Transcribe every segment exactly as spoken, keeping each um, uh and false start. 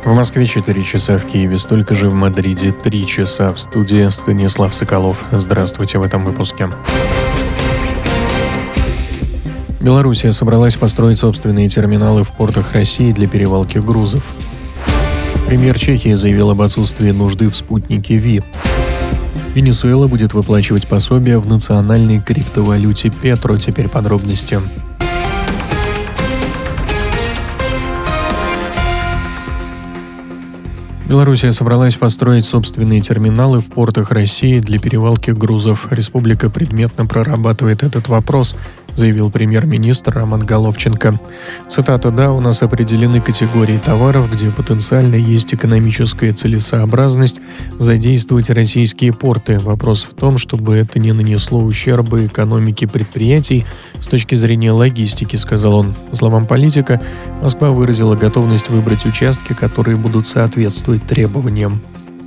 В Москве четыре часа, в Киеве столько же, в Мадриде три часа. В студии Станислав Соколов. Здравствуйте в этом выпуске. Белоруссия собралась построить собственные терминалы в портах России для перевалки грузов. Премьер Чехии заявил об отсутствии нужды в спутнике Ви. Венесуэла будет выплачивать пособия в национальной криптовалюте Петро. Теперь подробности. Белоруссия собралась построить собственные терминалы в портах России для перевалки грузов. Республика предметно прорабатывает этот вопрос, заявил премьер-министр Роман Головченко. Цитата: «Да, у нас определены категории товаров, где потенциально есть экономическая целесообразность задействовать российские порты. Вопрос в том, чтобы это не нанесло ущерба экономике предприятий с точки зрения логистики», — сказал он. По словам политика, Москва выразила готовность выбрать участки, которые будут соответствовать требованиям.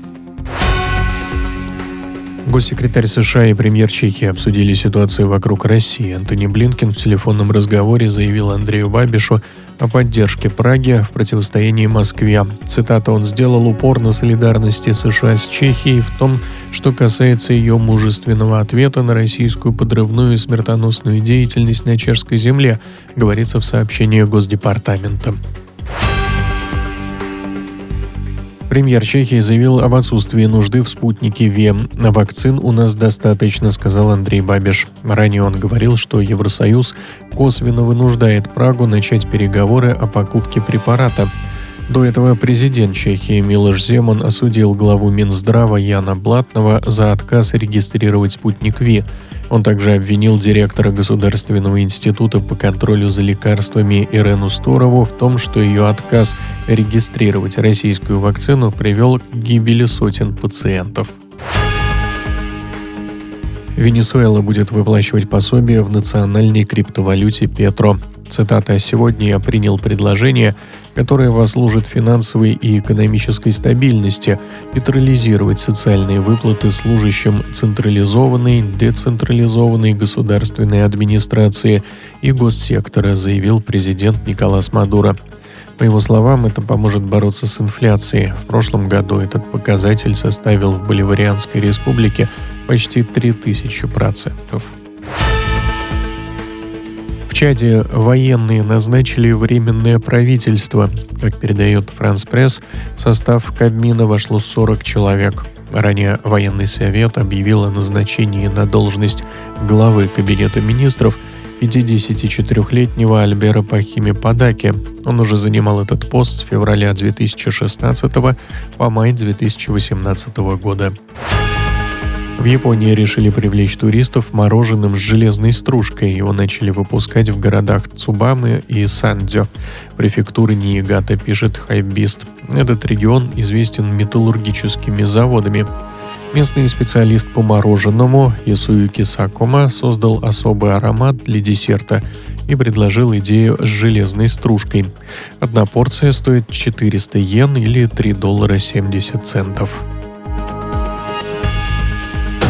Госсекретарь США и премьер Чехии обсудили ситуацию вокруг России. Антони Блинкен в телефонном разговоре заявил Андрею Бабишу о поддержке Праги в противостоянии Москве. Цитата: «Он сделал упор на солидарности США с Чехией в том, что касается ее мужественного ответа на российскую подрывную и смертоносную деятельность на чешской земле», говорится в сообщении Госдепартамента. Премьер Чехии заявил об отсутствии нужды в спутнике Ви. «Вакцин у нас достаточно», — сказал Андрей Бабиш. Ранее он говорил, что Евросоюз косвенно вынуждает Прагу начать переговоры о покупке препарата. До этого президент Чехии Милош Земан осудил главу Минздрава Яна Блатного за отказ регистрировать спутник Ви. Он также обвинил директора Государственного института по контролю за лекарствами Ирену Стурову в том, что ее отказ регистрировать российскую вакцину привел к гибели сотен пациентов. Венесуэла будет выплачивать пособие в национальной криптовалюте Петро. Цитата: «Сегодня я принял предложение, которое послужит финансовой и экономической стабильности, петролизировать социальные выплаты служащим централизованной, децентрализованной государственной администрации и госсектора», заявил президент Николас Мадуро. По его словам, это поможет бороться с инфляцией. В прошлом году этот показатель составил в Боливарианской республике почти три тысячи процентов. В Чаде военные назначили временное правительство. Как передает Франс Пресс, в состав Кабмина вошло сорок человек. Ранее военный совет объявил о назначении на должность главы Кабинета министров пятидесятичетырёхлетнего Альбера Пахиме Падаки. Он уже занимал этот пост с февраля две тысячи шестнадцатого по май две тысячи восемнадцатого года. В Японии решили привлечь туристов мороженым с железной стружкой. Его начали выпускать в городах Цубаме и Сандзё. Префектура Ниигата, пишет Хайбист. Этот регион известен металлургическими заводами. Местный специалист по мороженому Ясуюки Сакума создал особый аромат для десерта и предложил идею с железной стружкой. Одна порция стоит четыреста йен или три доллара семьдесят центов.